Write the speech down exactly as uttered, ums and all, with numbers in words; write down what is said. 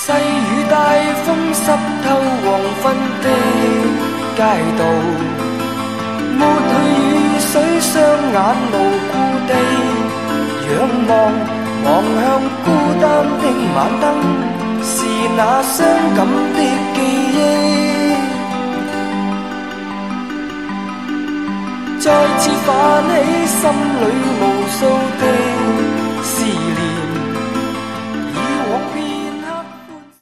细雨大风湿透黄昏的街道，抹去雨水，双眼无故地仰望，望向孤单的晚灯，是那伤感的记忆。再次泛起心里无数的